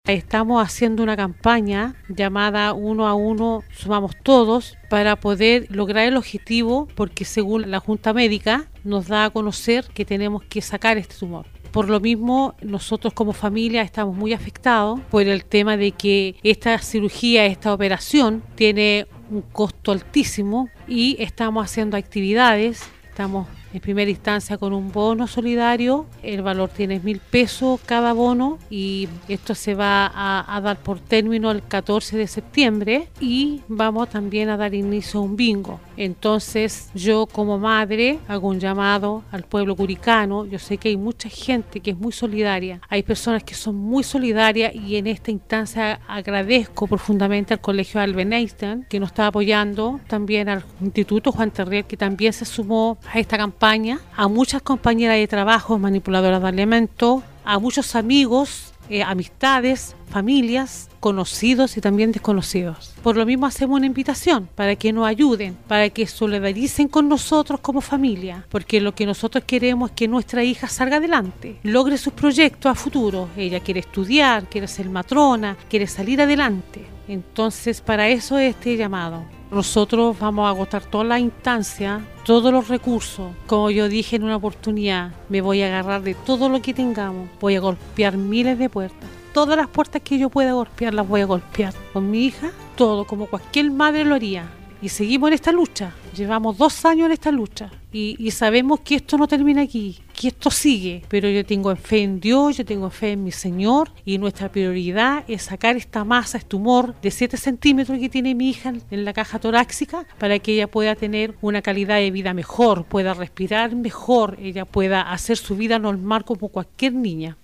Estamos haciendo una campaña llamada Uno a Uno Sumamos Todos para poder lograr el objetivo, porque según la Junta Médica nos da a conocer que tenemos que sacar este tumor. Por lo mismo, nosotros como familia estamos muy afectados por el tema de que esta cirugía, esta operación tiene un costo altísimo y estamos haciendo actividades. Estamos en primera instancia con un bono solidario, el valor tiene 1.000 pesos cada bono y esto se va a dar por término el 14 de septiembre y vamos también a dar inicio a un bingo. Entonces yo como madre hago un llamado al pueblo curicano. Yo sé que hay mucha gente que es muy solidaria, hay personas que son muy solidarias y en esta instancia agradezco profundamente al Colegio Albert Einstein que nos está apoyando, también al Instituto Juan Terriel que también se sumó a esta campaña, a muchas compañeras de trabajo, manipuladoras de alimentos, a muchos amigos, amistades, familias, conocidos y también desconocidos. Por lo mismo hacemos una invitación para que nos ayuden, para que solidaricen con nosotros como familia, porque lo que nosotros queremos es que nuestra hija salga adelante, logre sus proyectos a futuro. Ella quiere estudiar, quiere ser matrona, quiere salir adelante. Entonces para eso es este llamado. Nosotros vamos a agotar todas las instancias, todos los recursos. Como yo dije en una oportunidad, me voy a agarrar de todo lo que tengamos. Voy a golpear miles de puertas. Todas las puertas que yo pueda golpear, las voy a golpear. Con mi hija, todo, como cualquier madre lo haría. Y seguimos en esta lucha. Llevamos 2 años en esta lucha. Y sabemos que esto no termina aquí, que esto sigue. Pero yo tengo fe en Dios, yo tengo fe en mi Señor. Y nuestra prioridad es sacar esta masa, este tumor de 7 centímetros que tiene mi hija en la caja torácica, para que ella pueda tener una calidad de vida mejor, pueda respirar mejor, ella pueda hacer su vida normal como cualquier niña.